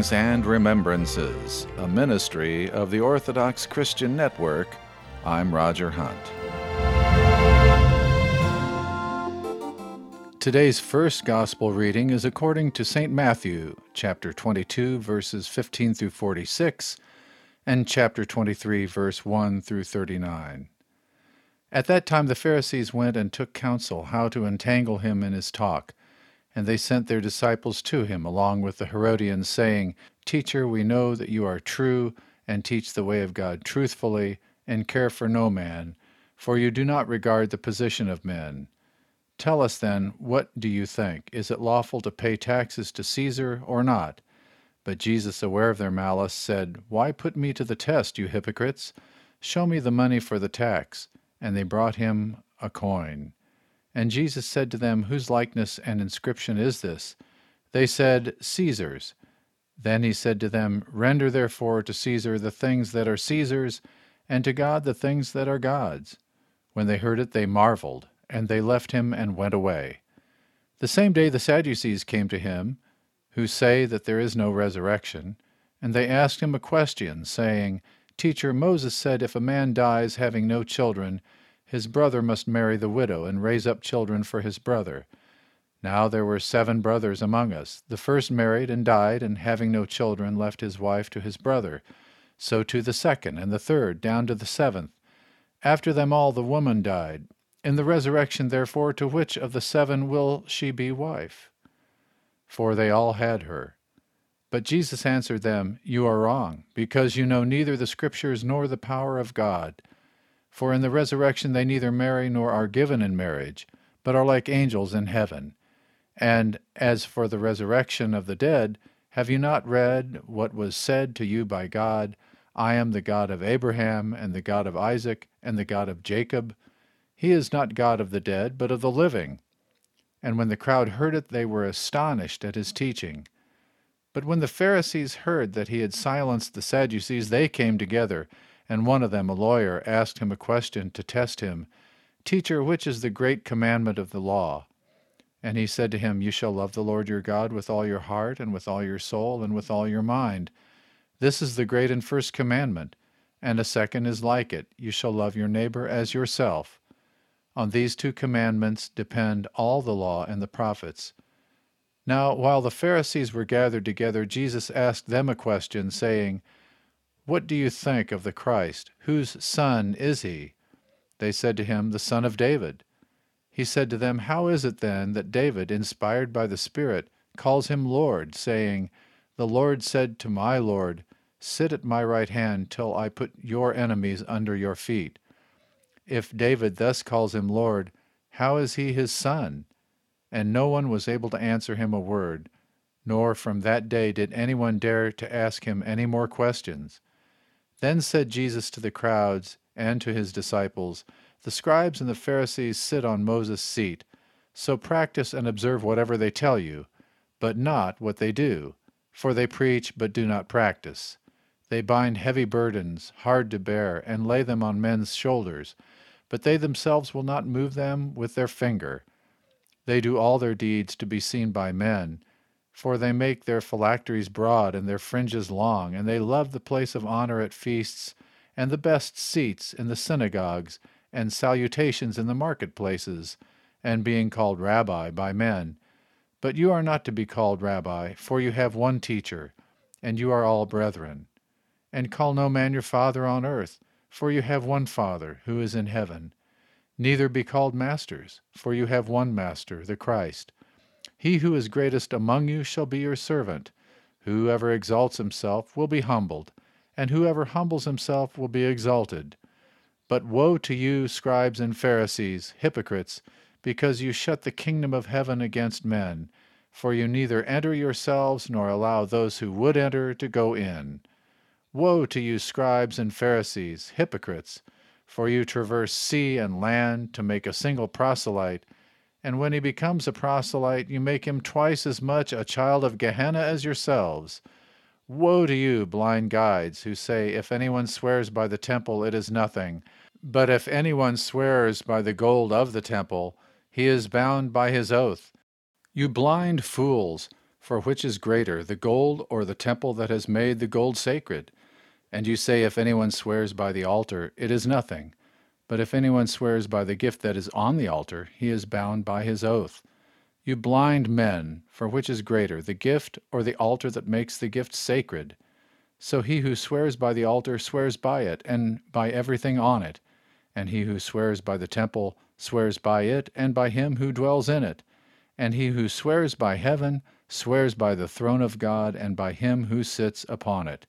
Readings and Remembrances, a ministry of the Orthodox Christian Network. I'm Roger Hunt. Today's first Gospel reading is according to St. Matthew, chapter 22, verses 15 through 46, and chapter 23, verse 1 through 39. At that time the Pharisees went and took counsel how to entangle him in his talk. And they sent their disciples to him along with the Herodians, saying, Teacher, we know that you are true, and teach the way of God truthfully, and care for no man, for you do not regard the position of men. Tell us then, what do you think? Is it lawful to pay taxes to Caesar or not? But Jesus, aware of their malice, said, Why put me to the test, you hypocrites? Show me the money for the tax. And they brought him a coin. And Jesus said to them, Whose likeness and inscription is this? They said, Caesar's. Then he said to them, Render therefore to Caesar the things that are Caesar's, and to God the things that are God's. When they heard it, they marveled, and they left him and went away. The same day the Sadducees came to him, who say that there is no resurrection, and they asked him a question, saying, Teacher, Moses said, if a man dies having no children, his brother must marry the widow and raise up children for his brother. Now there were 7 brothers among us. The first married and died, and having no children left his wife to his brother. So to the second and the third, down to the 7th. After them all the woman died. In the resurrection, therefore, to which of the 7 will she be wife? For they all had her. But Jesus answered them, You are wrong, because you know neither the Scriptures nor the power of God. For in the resurrection they neither marry nor are given in marriage, but are like angels in heaven. And as for the resurrection of the dead, have you not read what was said to you by God, I am the God of Abraham, and the God of Isaac, and the God of Jacob? He is not God of the dead, but of the living. And when the crowd heard it, they were astonished at his teaching. But when the Pharisees heard that he had silenced the Sadducees, they came together, and one of them, a lawyer, asked him a question to test him, Teacher, which is the great commandment of the law? And he said to him, You shall love the Lord your God with all your heart, and with all your soul, and with all your mind. This is the great and first commandment, and a second is like it, You shall love your neighbor as yourself. On these 2 commandments depend all the law and the prophets. Now, while the Pharisees were gathered together, Jesus asked them a question, saying, What do you think of the Christ? Whose son is he? They said to him, The son of David. He said to them, How is it then that David, inspired by the Spirit, calls him Lord, saying, The Lord said to my Lord, Sit at my right hand till I put your enemies under your feet? If David thus calls him Lord, how is he his son? And no one was able to answer him a word, nor from that day did anyone dare to ask him any more questions. Then said Jesus to the crowds and to his disciples, The scribes and the Pharisees sit on Moses' seat, so practice and observe whatever they tell you, but not what they do, for they preach but do not practice. They bind heavy burdens, hard to bear, and lay them on men's shoulders, but they themselves will not move them with their finger. They do all their deeds to be seen by men, for they make their phylacteries broad and their fringes long, and they love the place of honor at feasts, and the best seats in the synagogues, and salutations in the marketplaces, and being called Rabbi by men. But you are not to be called Rabbi, for you have one teacher, and you are all brethren. And call no man your father on earth, for you have one Father, who is in heaven. Neither be called masters, for you have one Master, the Christ. He who is greatest among you shall be your servant. Whoever exalts himself will be humbled, and whoever humbles himself will be exalted. But woe to you, scribes and Pharisees, hypocrites, because you shut the kingdom of heaven against men, for you neither enter yourselves nor allow those who would enter to go in. Woe to you, scribes and Pharisees, hypocrites, for you traverse sea and land to make a single proselyte, and when he becomes a proselyte, you make him twice as much a child of Gehenna as yourselves. Woe to you, blind guides, who say, If anyone swears by the temple, it is nothing. But if anyone swears by the gold of the temple, he is bound by his oath. You blind fools, For which is greater, the gold or the temple that has made the gold sacred? And you say, if anyone swears by the altar, it is nothing. But if anyone swears by the gift that is on the altar, he is bound by his oath. You blind men, for which is greater, the gift or the altar that makes the gift sacred? So he who swears by the altar swears by it, and by everything on it. And he who swears by the temple swears by it, and by him who dwells in it. And he who swears by heaven swears by the throne of God, and by him who sits upon it.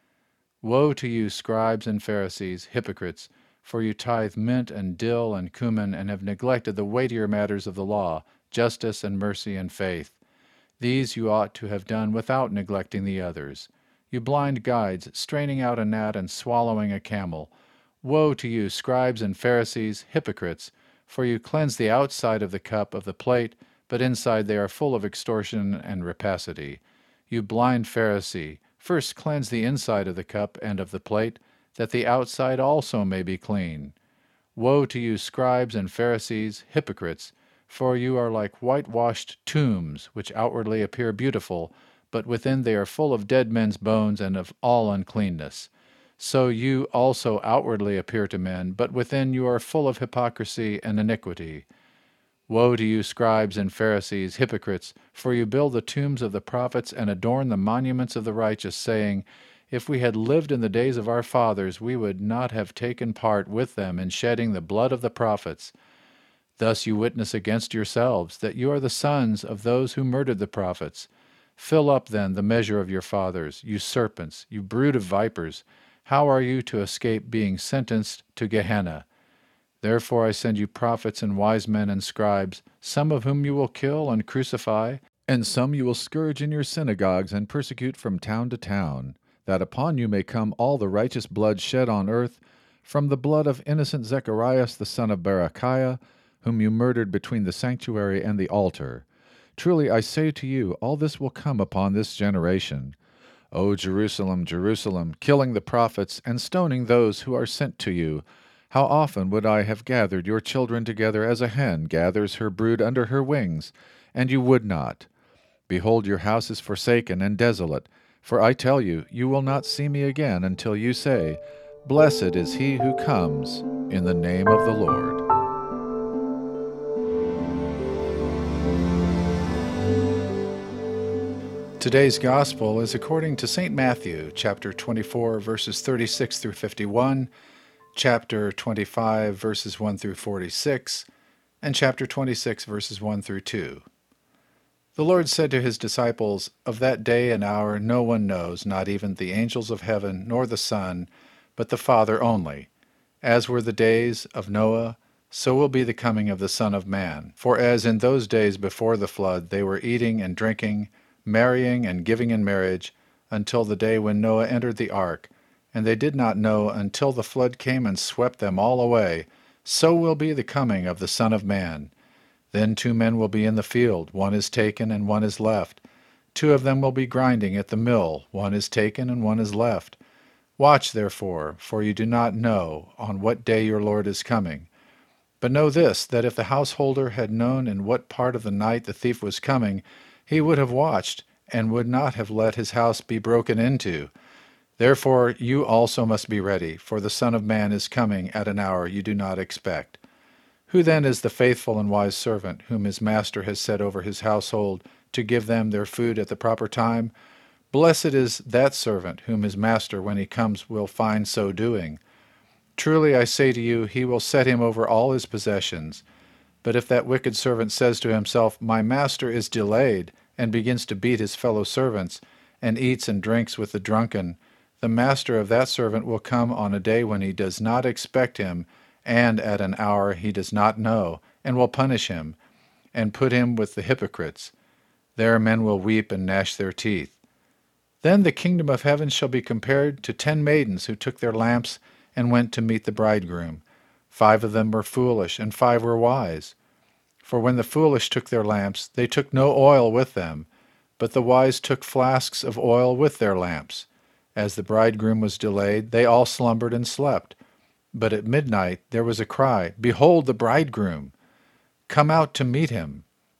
Woe to you, scribes and Pharisees, hypocrites! For you tithe mint and dill and cumin, and have neglected the weightier matters of the law, justice and mercy and faith. These you ought to have done without neglecting the others. You blind guides, straining out a gnat and swallowing a camel. Woe to you, scribes and Pharisees, hypocrites! For you cleanse the outside of the cup of the plate, but inside they are full of extortion and rapacity. You blind Pharisee, first cleanse the inside of the cup and of the plate, that the outside also may be clean. Woe to you, scribes and Pharisees, hypocrites! For you are like whitewashed tombs, which outwardly appear beautiful, but within they are full of dead men's bones and of all uncleanness. So you also outwardly appear to men, but within you are full of hypocrisy and iniquity. Woe to you, scribes and Pharisees, hypocrites! For you build the tombs of the prophets and adorn the monuments of the righteous, saying, if we had lived in the days of our fathers, we would not have taken part with them in shedding the blood of the prophets. Thus you witness against yourselves that you are the sons of those who murdered the prophets. Fill up, then, the measure of your fathers, you serpents, you brood of vipers. How are you to escape being sentenced to Gehenna? Therefore I send you prophets and wise men and scribes, some of whom you will kill and crucify, and some you will scourge in your synagogues and persecute from town to town, that upon you may come all the righteous blood shed on earth, from the blood of innocent Zacharias the son of Berechiah, whom you murdered between the sanctuary and the altar. Truly I say to you, all this will come upon this generation. O Jerusalem, Jerusalem, killing the prophets and stoning those who are sent to you, how often would I have gathered your children together as a hen gathers her brood under her wings, and you would not. Behold, your house is forsaken and desolate. For I tell you, you will not see me again until you say, Blessed is he who comes in the name of the Lord. Today's Gospel is according to St. Matthew, chapter 24, verses 36 through 51, chapter 25, verses 1 through 46, and chapter 26, verses 1 through 2. The Lord said to his disciples, Of that day and hour no one knows, not even the angels of heaven, nor the Son, but the Father only. As were the days of Noah, so will be the coming of the Son of Man. For as in those days before the flood they were eating and drinking, marrying and giving in marriage, until the day when Noah entered the ark, and they did not know until the flood came and swept them all away, so will be the coming of the Son of Man. Then 2 men will be in the field, one is taken and one is left. 2 of them will be grinding at the mill, one is taken and one is left. Watch therefore, for you do not know on what day your Lord is coming. But know this, that if the householder had known in what part of the night the thief was coming, he would have watched, and would not have let his house be broken into. Therefore you also must be ready, for the Son of Man is coming at an hour you do not expect. Who then is the faithful and wise servant, whom his master has set over his household, to give them their food at the proper time? Blessed is that servant, whom his master, when he comes, will find so doing. Truly I say to you, he will set him over all his possessions. But if that wicked servant says to himself, My master is delayed, and begins to beat his fellow servants, and eats and drinks with the drunken, the master of that servant will come on a day when he does not expect him, and at an hour he does not know, and will punish him, and put him with the hypocrites. There men will weep and gnash their teeth. Then the kingdom of heaven shall be compared to 10 maidens who took their lamps and went to meet the bridegroom. 5 of them were foolish, and 5 were wise. For when the foolish took their lamps, they took no oil with them, but the wise took flasks of oil with their lamps. As the bridegroom was delayed, they all slumbered and slept. But at midnight there was a cry, Behold the bridegroom! Come out to meet him.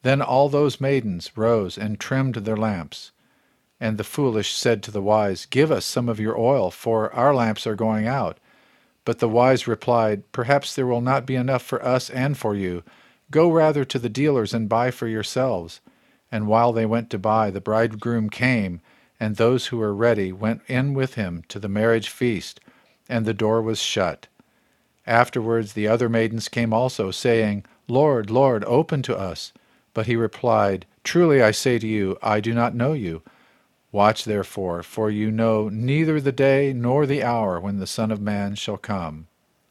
Then all those maidens rose and trimmed their lamps. And the foolish said to the wise, Give us some of your oil, for our lamps are going out. But the wise replied, Perhaps there will not be enough for us and for you. Go rather to the dealers and buy for yourselves. And while they went to buy, the bridegroom came, and those who were ready went in with him to the marriage feast, and the door was shut. Afterwards the other maidens came also, saying, Lord, Lord, open to us. But he replied, Truly I say to you, I do not know you. Watch therefore, for you know neither the day nor the hour when the Son of Man shall come.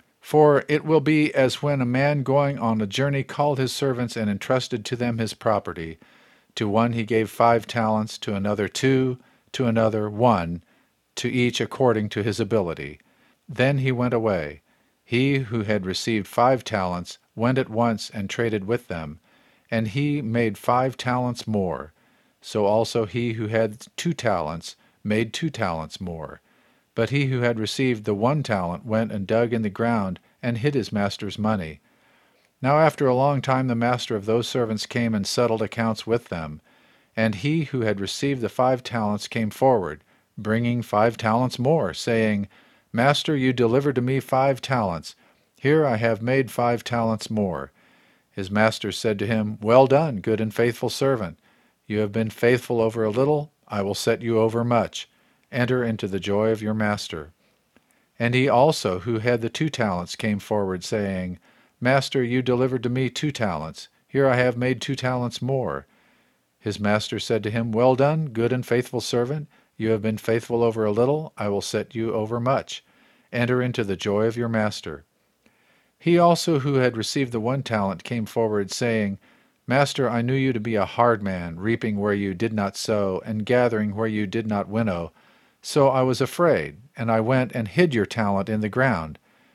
For it will be as when a man going on a journey called his servants and entrusted to them his property. To one he gave 5 talents, to another 2, to another 1, to each according to his ability. Then he went away. He who had received 5 talents went at once and traded with them, and he made 5 talents more. So also he who had 2 talents made 2 talents more. But he who had received the 1 talent went and dug in the ground and hid his master's money. Now after a long time the master of those servants came and settled accounts with them. And he who had received the 5 talents came forward, bringing 5 talents more, saying, Master, you delivered to me 5 talents. Here I have made 5 talents more. His master said to him, Well done, good and faithful servant. You have been faithful over a little, I will set you over much. Enter into the joy of your master. And he also, who had the 2 talents, came forward, saying, Master, you delivered to me 2 talents. Here I have made 2 talents more. His master said to him, Well done, good and faithful servant. You have been faithful over a little, I will set you over much. Enter into the joy of your master. He also, who had received the 1 talent, came forward, saying, Master, I knew you to be a hard man, reaping where you did not sow, and gathering where you did not winnow. So I was afraid, and I went and hid your talent in the ground.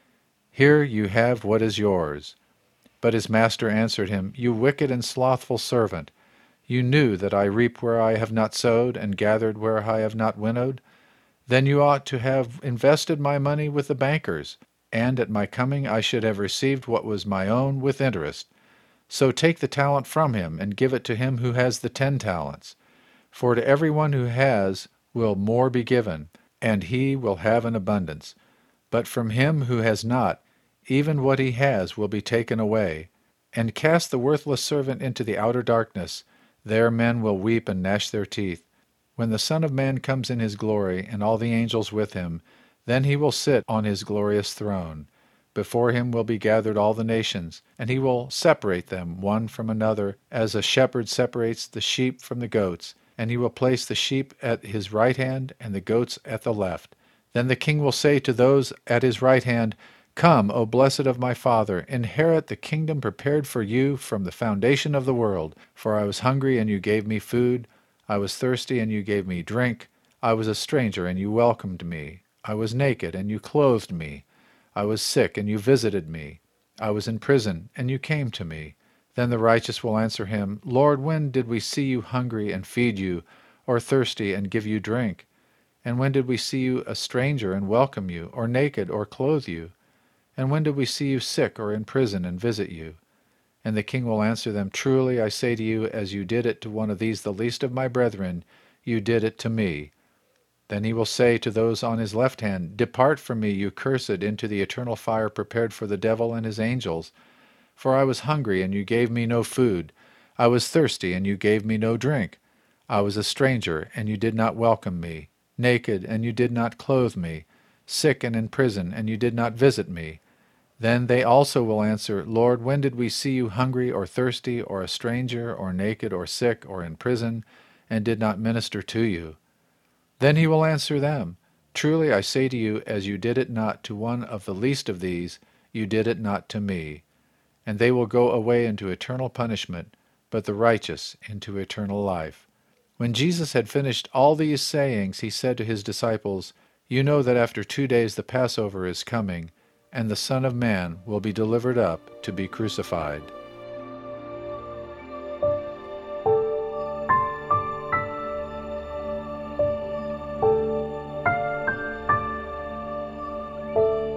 Here you have what is yours. But his master answered him, You wicked and slothful servant, you knew that I reap where I have not sowed, and gathered where I have not winnowed. Then you ought to have invested my money with the bankers, and at my coming I should have received what was my own with interest. So take the talent from him, and give it to him who has the 10 talents. For to everyone who has will more be given, and he will have an abundance. But from him who has not, even what he has will be taken away. And cast the worthless servant into the outer darkness. There men will weep and gnash their teeth. When the Son of Man comes in his glory, and all the angels with him, then he will sit on his glorious throne. Before him will be gathered all the nations, and he will separate them one from another, as a shepherd separates the sheep from the goats, and he will place the sheep at his right hand and the goats at the left. Then the king will say to those at his right hand, Come, O blessed of my Father, inherit the kingdom prepared for you from the foundation of the world. For I was hungry, and you gave me food. I was thirsty, and you gave me drink. I was a stranger, and you welcomed me. I was naked, and you clothed me. I was sick, and you visited me. I was in prison, and you came to me. Then the righteous will answer him, Lord, when did we see you hungry and feed you, or thirsty and give you drink? And when did we see you a stranger and welcome you, or naked or clothe you? And when did we see you sick or in prison and visit you? And the king will answer them, Truly I say to you, as you did it to one of these the least of my brethren, you did it to me. Then he will say to those on his left hand, Depart from me, you cursed, into the eternal fire prepared for the devil and his angels. For I was hungry, and you gave me no food. I was thirsty, and you gave me no drink. I was a stranger, and you did not welcome me. Naked, and you did not clothe me. Sick and in prison, and you did not visit me. Then they also will answer, Lord, when did we see you hungry or thirsty, or a stranger, or naked, or sick, or in prison, and did not minister to you? Then he will answer them, Truly I say to you, as you did it not to one of the least of these, you did it not to me. And they will go away into eternal punishment, but the righteous into eternal life. When Jesus had finished all these sayings, he said to his disciples, You know that after 2 days the Passover is coming, and the Son of Man will be delivered up to be crucified.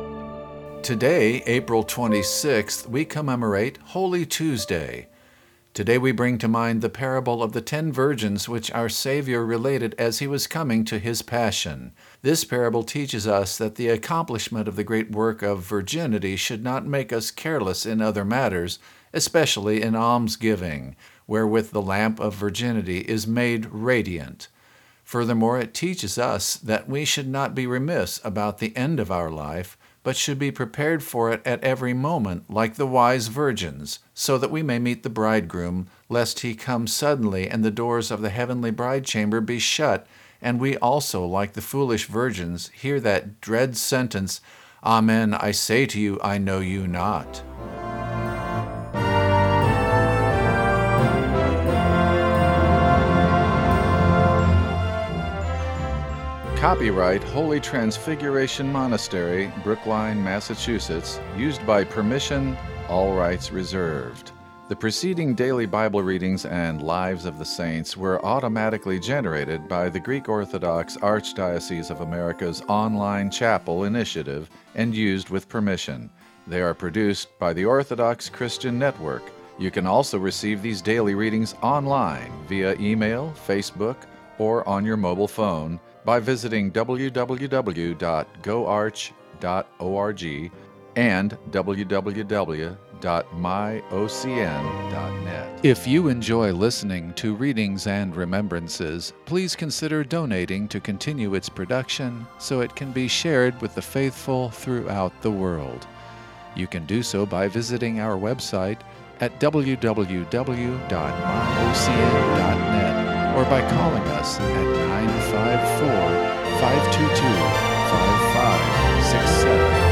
Today, April 26th, we commemorate Holy Tuesday. Today we bring to mind the parable of the 10 virgins which our Savior related as he was coming to his passion. This parable teaches us that the accomplishment of the great work of virginity should not make us careless in other matters, especially in almsgiving, wherewith the lamp of virginity is made radiant. Furthermore, it teaches us that we should not be remiss about the end of our life, but should be prepared for it at every moment, like the wise virgins, so that we may meet the bridegroom, lest he come suddenly and the doors of the heavenly bride chamber be shut, and we also, like the foolish virgins, hear that dread sentence, Amen, I say to you, I know you not. Copyright Holy Transfiguration Monastery, Brookline, Massachusetts, used by permission, all rights reserved. The preceding daily Bible readings and Lives of the Saints were automatically generated by the Greek Orthodox Archdiocese of America's online chapel initiative and used with permission. They are produced by the Orthodox Christian Network. You can also receive these daily readings online via email, Facebook, or on your mobile phone by visiting www.goarch.org and www.myocn.net. If you enjoy listening to Readings and Remembrances, please consider donating to continue its production so it can be shared with the faithful throughout the world. You can do so by visiting our website at www.myocn.net or by calling us at 954-522-5567.